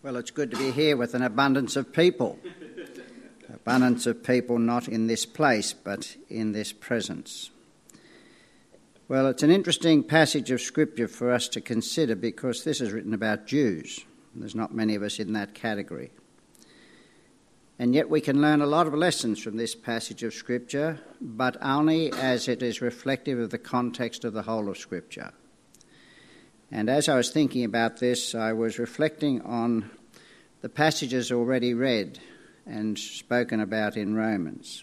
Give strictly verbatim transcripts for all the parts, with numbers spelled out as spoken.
Well, it's good to be here with an abundance of people. Abundance of people not in this place, but in this presence. Well, it's an interesting passage of Scripture for us to consider because this is written about Jews. There's not many of us in that category. And yet we can learn a lot of lessons from this passage of Scripture, but only as it is reflective of the context of the whole of Scripture. And as I was thinking about this, I was reflecting on the passages already read and spoken about in Romans.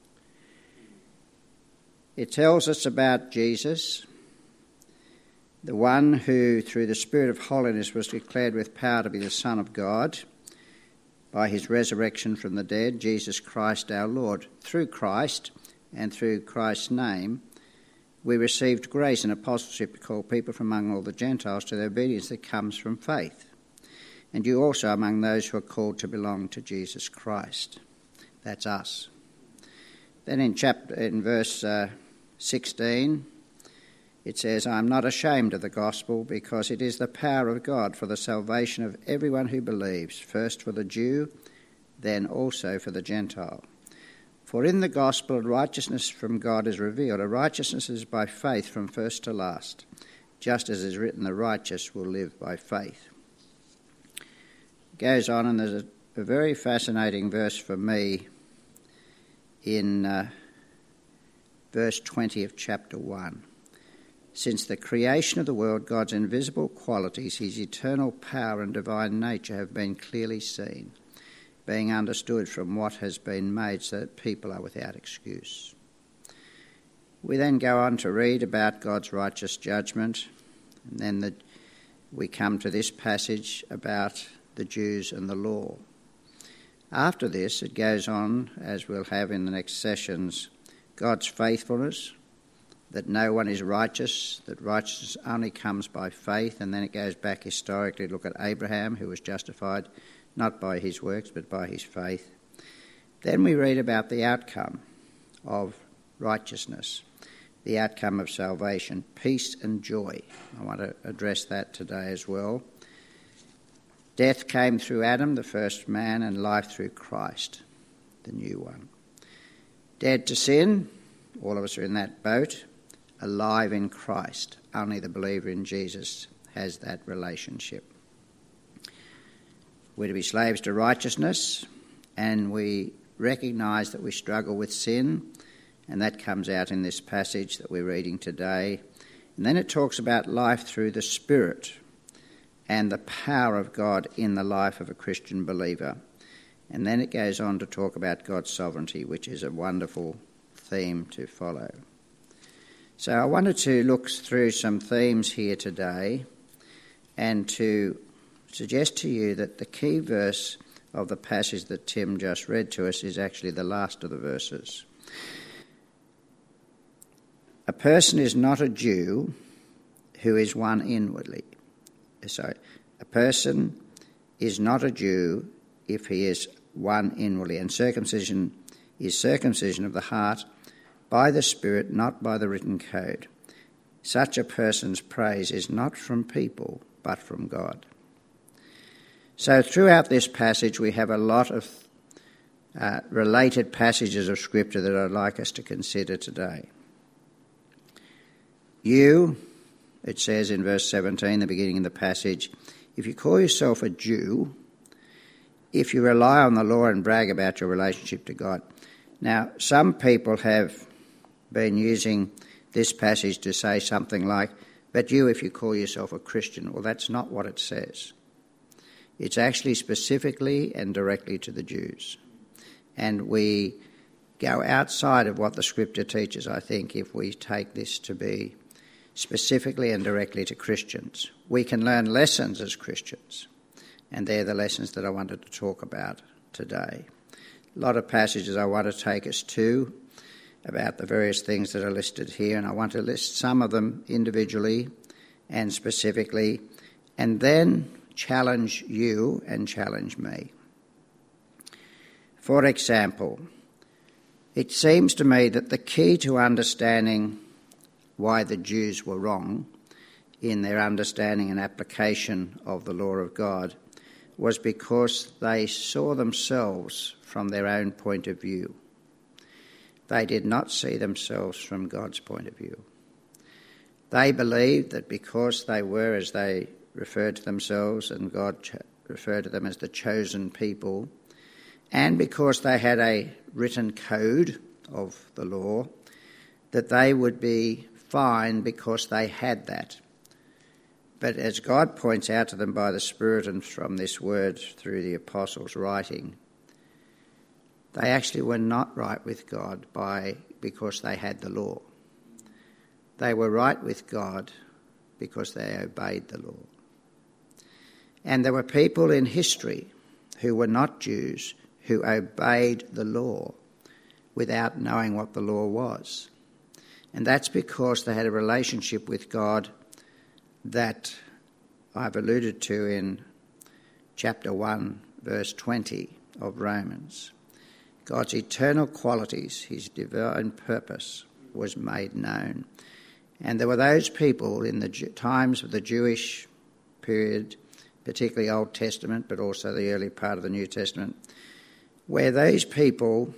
It tells us about Jesus, the one who, through the Spirit of holiness, was declared with power to be the Son of God by his resurrection from the dead, Jesus Christ our Lord. Through Christ and through Christ's name, we received grace and apostleship to call people from among all the Gentiles to the obedience that comes from faith. And you also among those who are called to belong to Jesus Christ. That's us. Then in chapter, in verse uh, sixteen, it says, I am not ashamed of the gospel, because it is the power of God for the salvation of everyone who believes, first for the Jew, then also for the Gentile. For in the gospel righteousness from God is revealed. A righteousness is by faith from first to last, just as is written, the righteous will live by faith. It goes on, and there's a, a very fascinating verse for me in uh, verse twenty of chapter one. Since the creation of the world, God's invisible qualities, his eternal power and divine nature have been clearly seen, being understood from what has been made, so that people are without excuse. We then go on to read about God's righteous judgment, and then the, we come to this passage about the Jews and the law. After this, it goes on, as we'll have in the next sessions, God's faithfulness, that no one is righteous, that righteousness only comes by faith, and then it goes back historically to look at Abraham, who was justified not by his works, but by his faith. Then we read about the outcome of righteousness, the outcome of salvation, peace and joy. I want to address that today as well. Death came through Adam, the first man, and life through Christ, the new one. Dead to sin, all of us are in that boat. Alive in Christ, only the believer in Jesus has that relationship. We're to be slaves to righteousness, and we recognise that we struggle with sin, and that comes out in this passage that we're reading today. And then it talks about life through the Spirit and the power of God in the life of a Christian believer. And then it goes on to talk about God's sovereignty, which is a wonderful theme to follow. So I wanted to look through some themes here today and to suggest to you that the key verse of the passage that Tim just read to us is actually the last of the verses. A person is not a Jew who is one inwardly. Sorry, a person is not a Jew if he is one inwardly, and circumcision is circumcision of the heart by the Spirit, not by the written code. Such a person's praise is not from people, but from God. So throughout this passage we have a lot of uh, related passages of Scripture that I'd like us to consider today. You, it says in verse seventeen, the beginning of the passage, if you call yourself a Jew, if you rely on the law and brag about your relationship to God. Now, some people have been using this passage to say something like, but you, if you call yourself a Christian. Well, that's not what it says. It's actually specifically and directly to the Jews. And we go outside of what the Scripture teaches, I think, if we take this to be specifically and directly to Christians. We can learn lessons as Christians, and they're the lessons that I wanted to talk about today. A lot of passages I want to take us to about the various things that are listed here, and I want to list some of them individually and specifically, and then challenge you and challenge me. For example, it seems to me that the key to understanding why the Jews were wrong in their understanding and application of the law of God was because they saw themselves from their own point of view. They did not see themselves from God's point of view. They believed that because they were, as they referred to themselves, and God cho- referred to them as the chosen people, and because they had a written code of the law, that they would be fine because they had that. But as God points out to them by the Spirit and from this word through the apostles' writing, they actually were not right with God by because they had the law. They were right with God because they obeyed the law. And there were people in history who were not Jews who obeyed the law without knowing what the law was. And that's because they had a relationship with God that I've alluded to in chapter one, verse twenty of Romans. God's eternal qualities, his divine purpose, was made known. And there were those people in the times of the Jewish period, particularly Old Testament, but also the early part of the New Testament, where those people,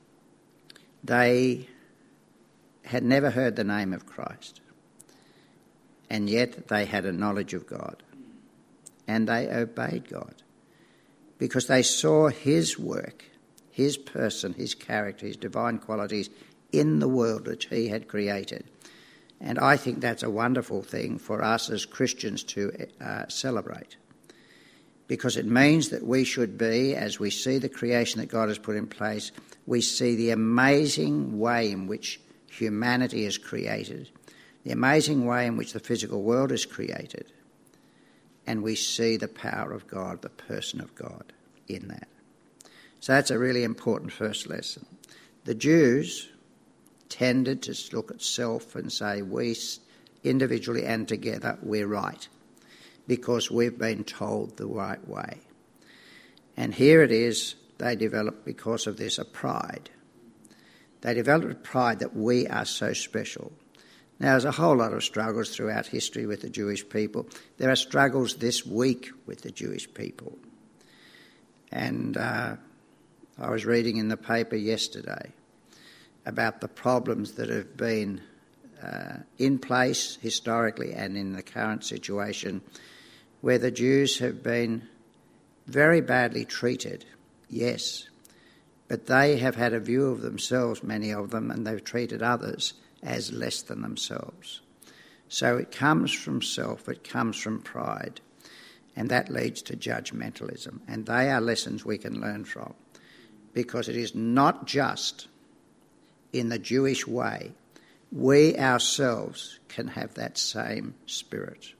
they had never heard the name of Christ, and yet they had a knowledge of God, and they obeyed God because they saw his work, his person, his character, his divine qualities in the world which he had created. And I think that's a wonderful thing for us as Christians to uh, celebrate, because it means that we should be, as we see the creation that God has put in place, we see the amazing way in which humanity is created, the amazing way in which the physical world is created, and we see the power of God, the person of God in that. So that's a really important first lesson. The Jews tended to look at self and say, we individually and together, we're right, because we've been told the right way. And here it is, they developed, because of this, a pride. They developed a pride that we are so special. Now, there's a whole lot of struggles throughout history with the Jewish people. There are struggles this week with the Jewish people. And uh, I was reading in the paper yesterday about the problems that have been uh, in place historically and in the current situation, where the Jews have been very badly treated, yes, but they have had a view of themselves, many of them, and they've treated others as less than themselves. So it comes from self, it comes from pride, and that leads to judgmentalism. And they are lessons we can learn from, because it is not just in the Jewish way. We ourselves can have that same spirit.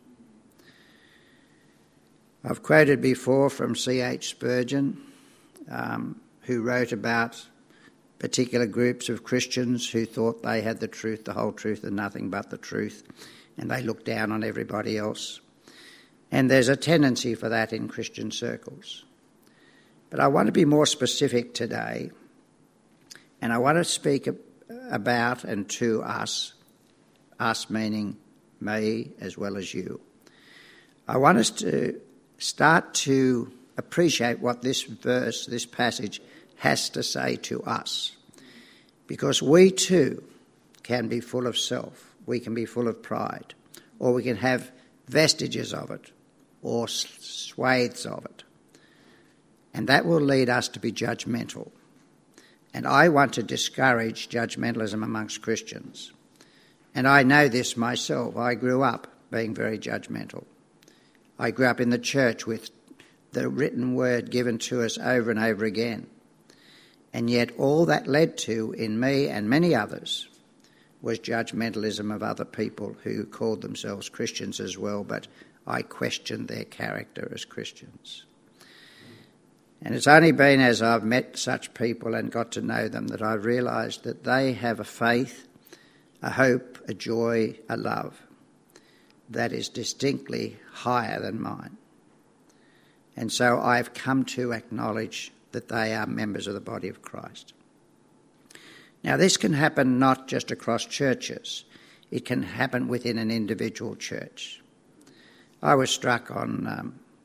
I've quoted before from C H Spurgeon, um, who wrote about particular groups of Christians who thought they had the truth, the whole truth, and nothing but the truth, and they looked down on everybody else. And there's a tendency for that in Christian circles. But I want to be more specific today, and I want to speak about and to us, us meaning me as well as you. I want us to start to appreciate what this verse, this passage, has to say to us. Because we too can be full of self, we can be full of pride, or we can have vestiges of it, or swathes of it. And that will lead us to be judgmental. And I want to discourage judgmentalism amongst Christians. And I know this myself. I grew up being very judgmental. I grew up in the church with the written word given to us over and over again. And yet all that led to, in me and many others, was judgmentalism of other people who called themselves Christians as well, but I questioned their character as Christians. And it's only been as I've met such people and got to know them that I've realised that they have a faith, a hope, a joy, a love that is distinctly higher than mine. And so I've come to acknowledge that they are members of the body of Christ. Now, this can happen not just across churches. It can happen within an individual church. I was struck on um,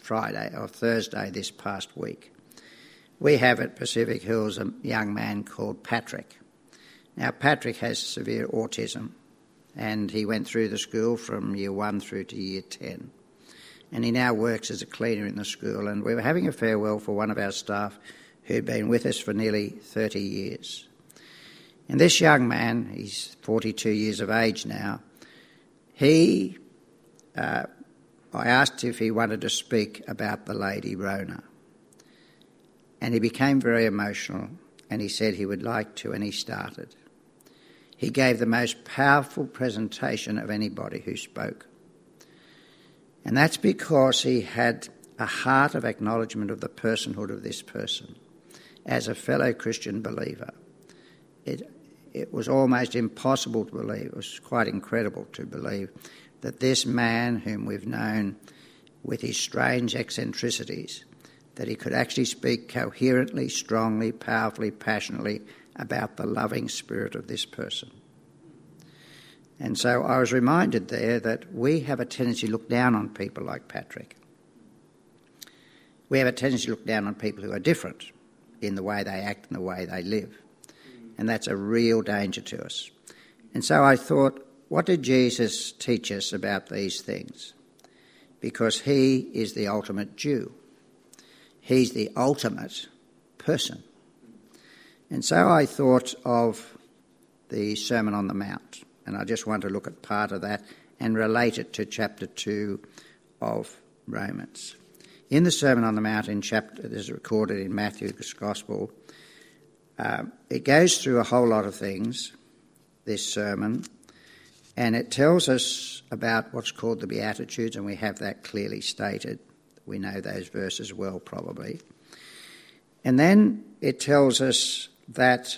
Friday or Thursday this past week. We have at Pacific Hills a young man called Patrick. Now, Patrick has severe autism, and he went through the school from year one through to year ten. And he now works as a cleaner in the school, and we were having a farewell for one of our staff who'd been with us for nearly thirty years. And this young man, he's forty-two years of age now, he, uh, I asked if he wanted to speak about the Lady Rona. And he became very emotional, and he said he would like to, and he started. He gave the most powerful presentation of anybody who spoke. And that's because he had a heart of acknowledgement of the personhood of this person. As a fellow Christian believer, it, it was almost impossible to believe, it was quite incredible to believe, that this man whom we've known with his strange eccentricities, that he could actually speak coherently, strongly, powerfully, passionately about the loving spirit of this person. And so I was reminded there that we have a tendency to look down on people like Patrick. We have a tendency to look down on people who are different in the way they act and the way they live. And that's a real danger to us. And so I thought, what did Jesus teach us about these things? Because he is the ultimate Jew. He's the ultimate person. And so I thought of the Sermon on the Mount, and I just want to look at part of that and relate it to chapter two of Romans. In the Sermon on the Mount, in chapter, this is recorded in Matthew's Gospel, uh, it goes through a whole lot of things, this sermon, and it tells us about what's called the Beatitudes, and we have that clearly stated. We know those verses well, probably. And then it tells us that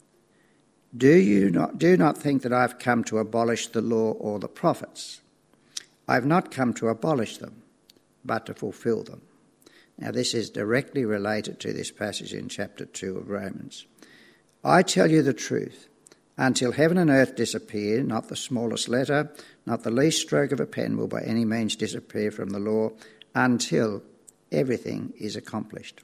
do you not do not think that I've come to abolish the law or the prophets. I've not come to abolish them, but to fulfill them. Now, this is directly related to this passage in chapter two of Romans. I tell you the truth. Until heaven and earth disappear, not the smallest letter, not the least stroke of a pen will by any means disappear from the law until everything is accomplished.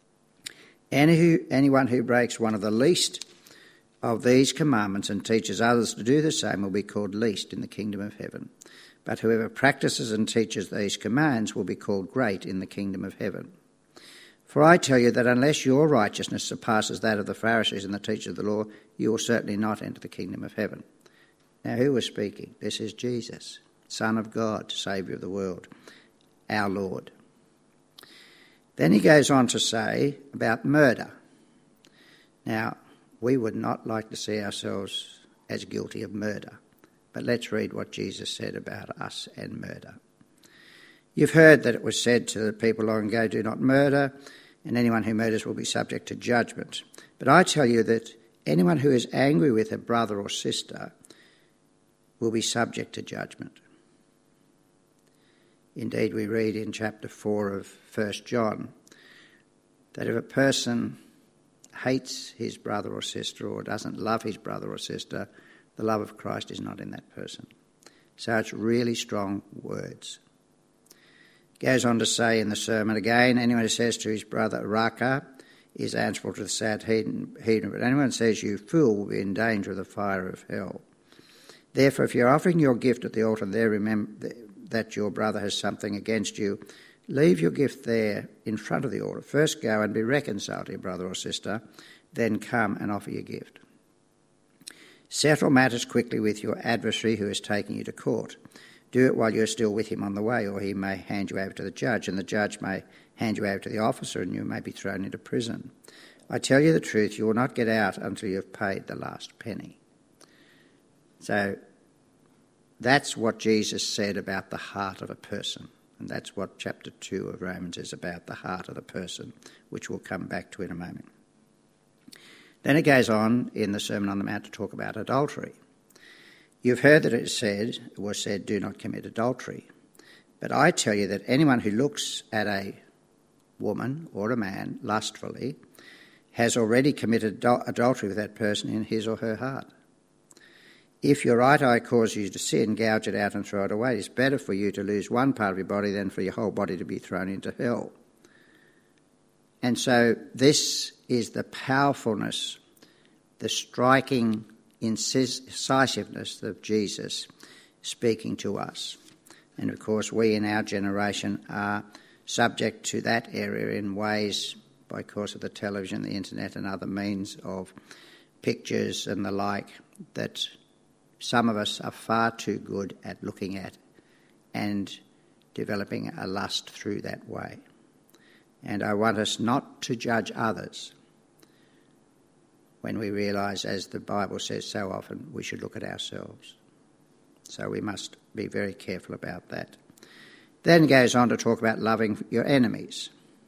Any who, anyone who breaks one of the least of these commandments and teaches others to do the same will be called least in the kingdom of heaven. But whoever practices and teaches these commands will be called great in the kingdom of heaven. For I tell you that unless your righteousness surpasses that of the Pharisees and the teachers of the law, you will certainly not enter the kingdom of heaven. Now, who was speaking? This is Jesus, Son of God, Saviour of the world, our Lord. Then he goes on to say about murder. Now, we would not like to see ourselves as guilty of murder, but let's read what Jesus said about us and murder. You've heard that it was said to the people long ago, do not murder, and anyone who murders will be subject to judgment. But I tell you that anyone who is angry with a brother or sister will be subject to judgment. Indeed, we read in chapter four of First John that if a person hates his brother or sister or doesn't love his brother or sister, the love of Christ is not in that person. So it's really strong words. Goes on to say in the sermon again, anyone who says to his brother, Raka, is answerable to the sad heathen, but anyone who says, you fool, will be in danger of the fire of hell. Therefore, if you're offering your gift at the altar and there remember that your brother has something against you, leave your gift there in front of the altar. First go and be reconciled to your brother or sister, then come and offer your gift. Settle matters quickly with your adversary who is taking you to court. Do it while you're still with him on the way, or he may hand you over to the judge, and the judge may hand you over to the officer, and you may be thrown into prison. I tell you the truth, you will not get out until you have paid the last penny. So that's what Jesus said about the heart of a person, and that's what chapter two of Romans is about, the heart of the person, which we'll come back to in a moment. Then it goes on in the Sermon on the Mount to talk about adultery. You've heard that it said, it was said, do not commit adultery. But I tell you that anyone who looks at a woman or a man lustfully has already committed adultery with that person in his or her heart. If your right eye causes you to sin, gouge it out and throw it away. It's better for you to lose one part of your body than for your whole body to be thrown into hell. And so this is the powerfulness, the striking incisiveness of Jesus speaking to us. And of course, we in our generation are subject to that area in ways by course of the television, the internet and other means of pictures and the like that some of us are far too good at looking at and developing a lust through that way. And I want us not to judge others when we realise, as the Bible says so often, we should look at ourselves. So we must be very careful about that. Then goes on to talk about loving your enemies.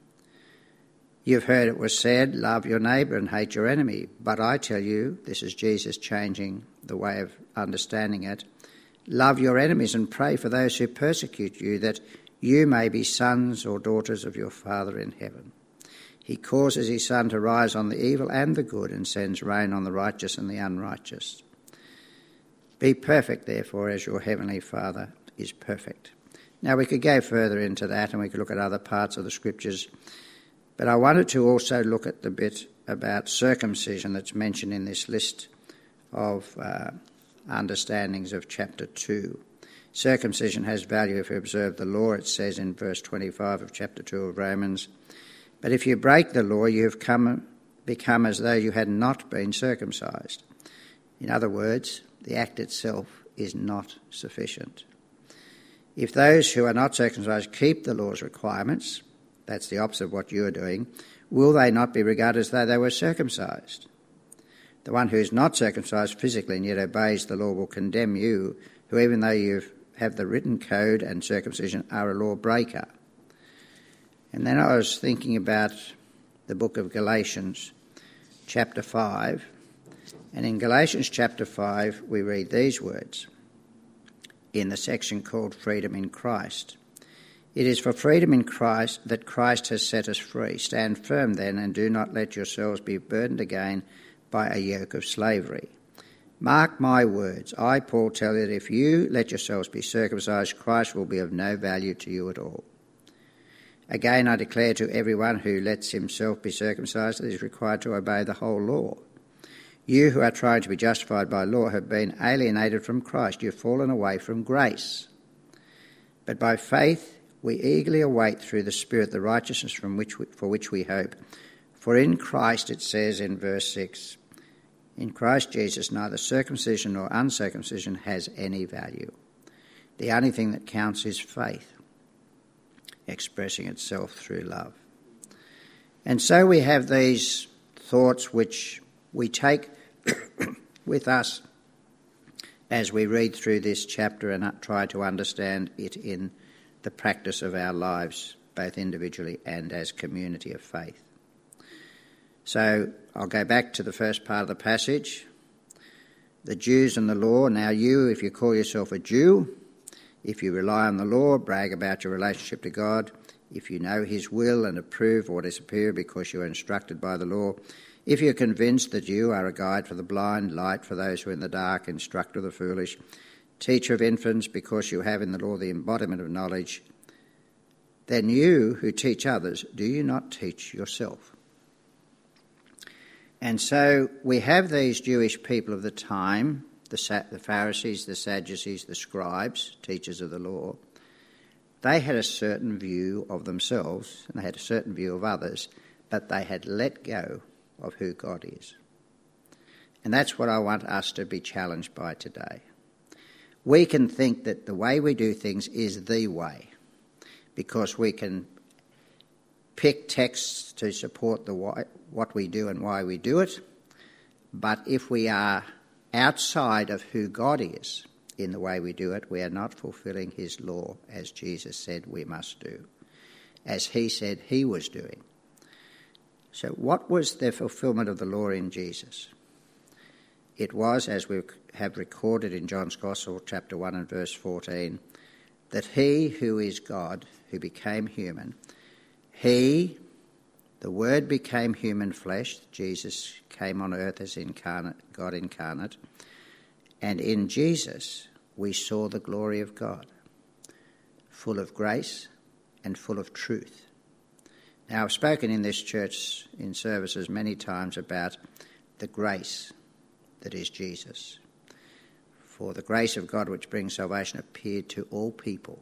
You've heard it was said, love your neighbour and hate your enemy. But I tell you, this is Jesus changing the way of understanding it, love your enemies and pray for those who persecute you, that you may be sons or daughters of your Father in heaven. He causes his sun to rise on the evil and the good and sends rain on the righteous and the unrighteous. Be perfect, therefore, as your heavenly Father is perfect. Now, we could go further into that and we could look at other parts of the scriptures, but I wanted to also look at the bit about circumcision that's mentioned in this list of uh, understandings of chapter two. Circumcision has value if you observe the law, it says in verse twenty-five of chapter two of Romans. But if you break the law, you have come, become as though you had not been circumcised. In other words, the act itself is not sufficient. If those who are not circumcised keep the law's requirements, that's the opposite of what you're doing, will they not be regarded as though they were circumcised? The one who is not circumcised physically and yet obeys the law will condemn you, who even though you have the written code and circumcision are a lawbreaker. And then I was thinking about the book of Galatians, chapter five. And in Galatians chapter five, we read these words in the section called Freedom in Christ. It is for freedom in Christ that Christ has set us free. Stand firm then, and do not let yourselves be burdened again by a yoke of slavery. Mark my words. I, Paul, tell you that if you let yourselves be circumcised, Christ will be of no value to you at all. Again, I declare to everyone who lets himself be circumcised that he is required to obey the whole law. You who are trying to be justified by law have been alienated from Christ. You've fallen away from grace. But by faith we eagerly await through the Spirit the righteousness from which we, for which we hope. For in Christ, it says in verse six, in Christ Jesus neither circumcision nor uncircumcision has any value. The only thing that counts is faith, expressing itself through love. And so we have these thoughts which we take with us as we read through this chapter and try to understand it in the practice of our lives, both individually and as community of faith. So I'll go back to the first part of the passage. The Jews and the law. Now you, if you call yourself a Jew, if you rely on the law, brag about your relationship to God, if you know his will and approve what is superior because you are instructed by the law, if you're convinced that you are a guide for the blind, light for those who are in the dark, instructor of the foolish, teacher of infants because you have in the law the embodiment of knowledge, then you who teach others, do you not teach yourself? And so we have these Jewish people of the time, the, the Pharisees, the Sadducees, the scribes, teachers of the law. They had a certain view of themselves and they had a certain view of others, but they had let go of who God is. And that's what I want us to be challenged by today. We can think that the way we do things is the way because we can pick texts to support the why, what we do and why we do it. But if we are outside of who God is in the way we do it, we are not fulfilling his law as Jesus said we must do, as he said he was doing. So what was the fulfilment of the law in Jesus? It was, as we have recorded in John's Gospel, chapter one and verse fourteen, that he who is God, who became human, he, the Word became human flesh, Jesus came on earth as incarnate, God incarnate, And in Jesus we saw the glory of God, full of grace and full of truth. Now, I've spoken in this church in services many times about the grace that is Jesus. For the grace of God which brings salvation appeared to all people.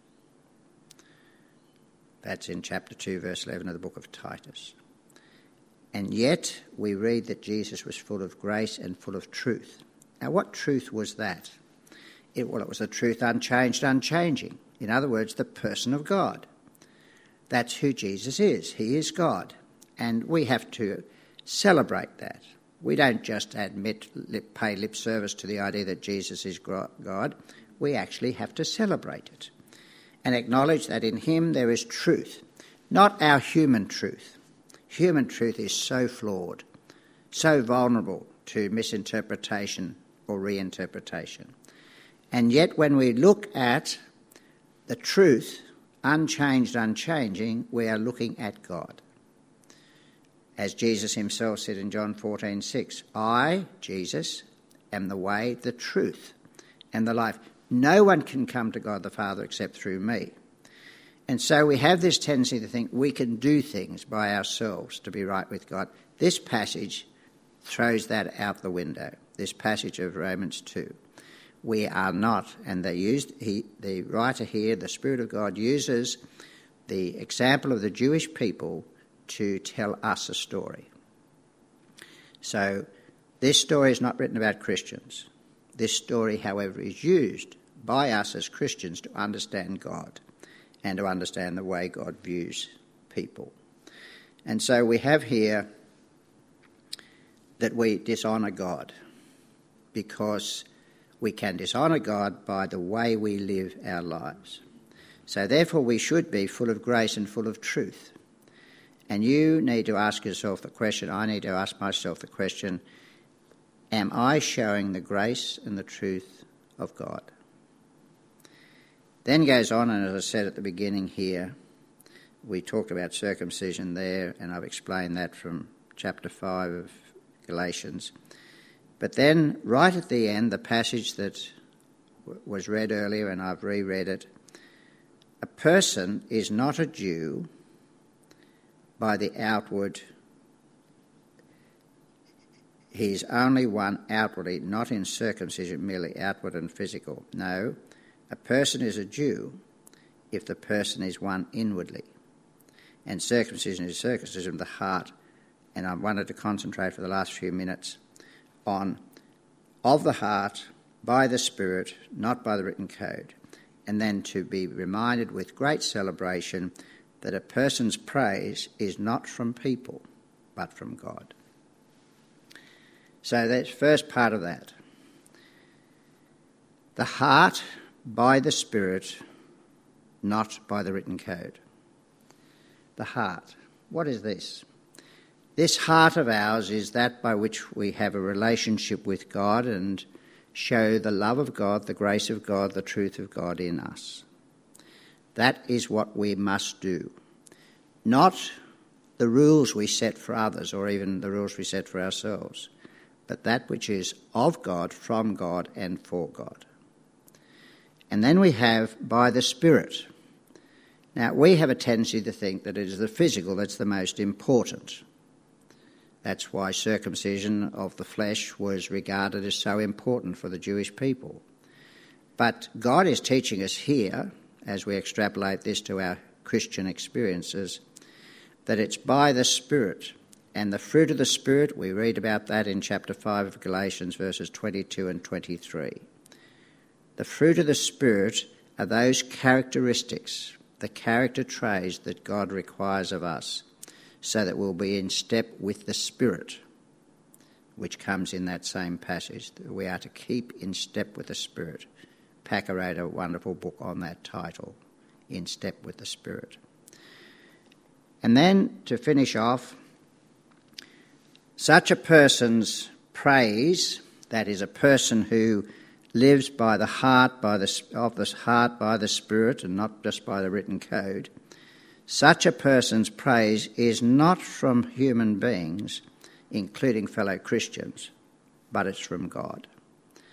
That's in chapter two, verse eleven of the book of Titus. And yet we read that Jesus was full of grace and full of truth. Now, what truth was that? It, well, it was the truth unchanged, unchanging. In other words, the person of God. That's who Jesus is. He is God. And we have to celebrate that. We don't just admit, lip, pay lip service to the idea that Jesus is God. We actually have to celebrate it and acknowledge that in him there is truth, not our human truth. Human truth is so flawed, so vulnerable to misinterpretation or reinterpretation. And yet when we look at the truth, unchanged, unchanging, we are looking at God. As Jesus himself said in John fourteen six, I, Jesus, am the way, the truth, and the life. No one can come to God the Father except through me. And so we have this tendency to think we can do things by ourselves to be right with God. This passage throws that out the window, this passage of Romans two. We are not, and they used, he, the writer here, the Spirit of God, uses the example of the Jewish people to tell us a story. So this story is not written about Christians. This story, however, is used by us as Christians to understand God and to understand the way God views people. And so we have here that we dishonour God because we can dishonour God by the way we live our lives. So therefore we should be full of grace and full of truth. And you need to ask yourself the question, I need to ask myself the question, am I showing the grace and the truth of God? Then goes on, and as I said at the beginning here, we talked about circumcision there, and I've explained that from chapter five of Galatians. But then, right at the end, the passage that w- was read earlier, and I've reread it, a person is not a Jew by the outward. He is only one outwardly, not in circumcision, merely outward and physical. No, a person is a Jew if the person is one inwardly. And circumcision is circumcision of the heart. And I wanted to concentrate for the last few minutes on of the heart, by the Spirit, not by the written code. And then to be reminded with great celebration that a person's praise is not from people, but from God. So that's the first part of that. The heart by the Spirit, not by the written code. The heart. What is this? This heart of ours is that by which we have a relationship with God and show the love of God, the grace of God, the truth of God in us. That is what we must do. Not the rules we set for others or even the rules we set for ourselves, but that which is of God, from God, and for God. And then we have by the Spirit. Now, we have a tendency to think that it is the physical that's the most important. That's why circumcision of the flesh was regarded as so important for the Jewish people. But God is teaching us here, as we extrapolate this to our Christian experiences, that it's by the Spirit. And the fruit of the Spirit, we read about that in chapter five of Galatians, verses twenty-two and twenty-three. The fruit of the Spirit are those characteristics, the character traits that God requires of us, so that we'll be in step with the Spirit, which comes in that same passage. We are to keep in step with the Spirit. Packer wrote a wonderful book on that title, In Step with the Spirit. And then, to finish off, such a person's praise, that is a person who lives by the heart, by the of the heart by the Spirit, and not just by the written code, such a person's praise is not from human beings, including fellow Christians, but it's from God.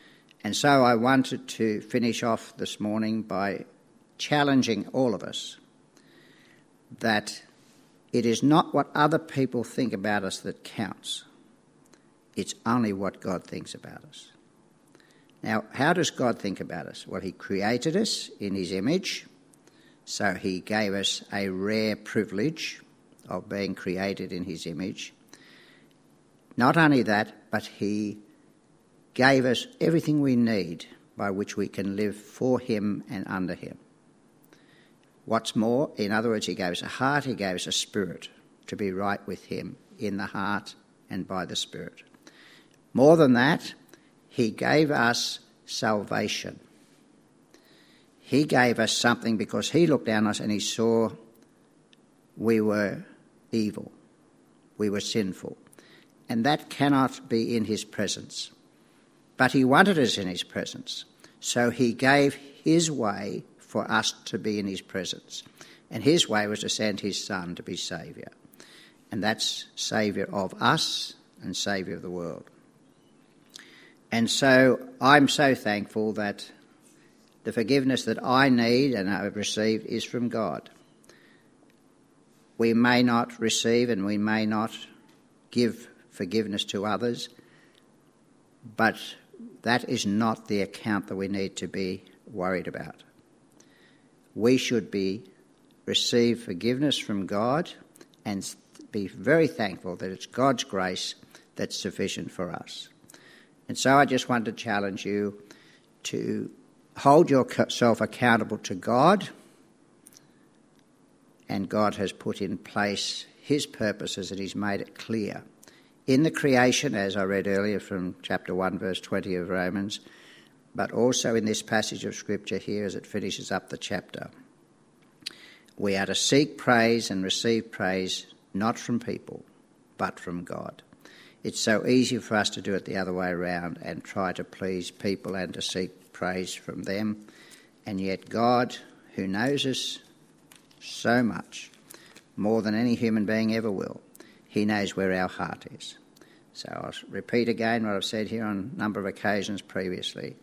And so I wanted to finish off this morning by challenging all of us that it is not what other people think about us that counts. It's only what God thinks about us. Now, how does God think about us? Well, he created us in his image, so he gave us a rare privilege of being created in his image. Not only that, but he gave us everything we need by which we can live for him and under him. What's more, in other words, he gave us a heart, he gave us a spirit to be right with him in the heart and by the Spirit. More than that, he gave us salvation. He gave us something because he looked down on us and he saw we were evil, we were sinful, and that cannot be in his presence. But he wanted us in his presence, so he gave his way for us to be in his presence. And his way was to send his Son to be Saviour. And that's Saviour of us and Saviour of the world. And so I'm so thankful that the forgiveness that I need and have received is from God. We may not receive and we may not give forgiveness to others, but that is not the account that we need to be worried about. We should be receive forgiveness from God and be very thankful that it's God's grace that's sufficient for us. And so I just want to challenge you to hold yourself accountable to God, and God has put in place his purposes and he's made it clear. In the creation, as I read earlier from chapter one, verse twenty of Romans, but also in this passage of Scripture here as it finishes up the chapter. We are to seek praise and receive praise not from people, but from God. It's so easy for us to do it the other way around and try to please people and to seek praise from them. And yet God, who knows us so much, more than any human being ever will, he knows where our heart is. So I'll repeat again what I've said here on a number of occasions previously.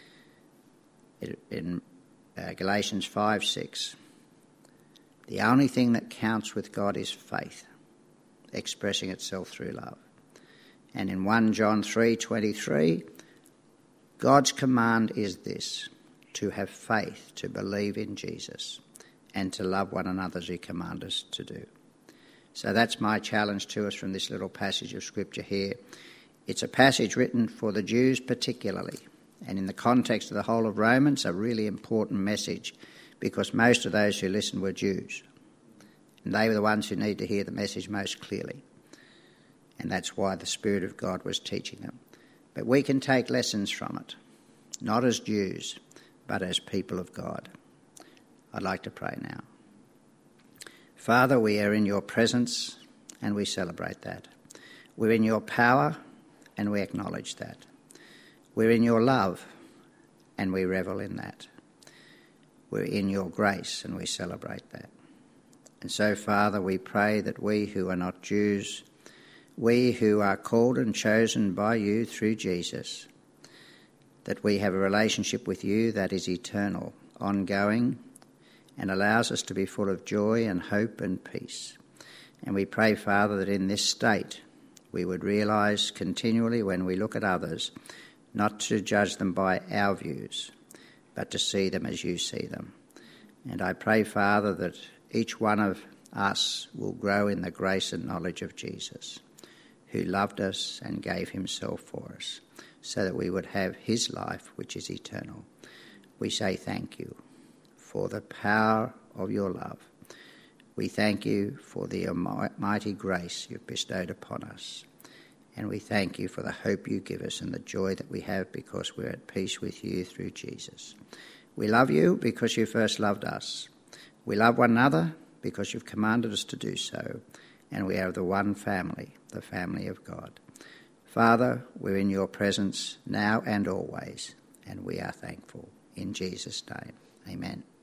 In uh, Galatians five six, the only thing that counts with God is faith, expressing itself through love. And in First John three twenty-three, God's command is this, to have faith, to believe in Jesus, and to love one another as he commanded us to do. So that's my challenge to us from this little passage of Scripture here. It's a passage written for the Jews particularly, and in the context of the whole of Romans, a really important message, because most of those who listened were Jews, and they were the ones who need to hear the message most clearly. And that's why the Spirit of God was teaching them. But we can take lessons from it, not as Jews, but as people of God. I'd like to pray now. Father, we are in your presence and we celebrate that. We're in your power and we acknowledge that. We're in your love and we revel in that. We're in your grace and we celebrate that. And so, Father, we pray that we who are not Jews, we who are called and chosen by you through Jesus, that we have a relationship with you that is eternal, ongoing, and allows us to be full of joy and hope and peace. And we pray, Father, that in this state we would realise continually when we look at others, not to judge them by our views, but to see them as you see them. And I pray, Father, that each one of us will grow in the grace and knowledge of Jesus, who loved us and gave himself for us, so that we would have his life, which is eternal. We say thank you for the power of your love. We thank you for the mighty grace you've bestowed upon us. And we thank you for the hope you give us and the joy that we have because we're at peace with you through Jesus. We love you because you first loved us. We love one another because you've commanded us to do so. And we are the one family, the family of God. Father, we're in your presence now and always, and we are thankful. In Jesus' name, amen.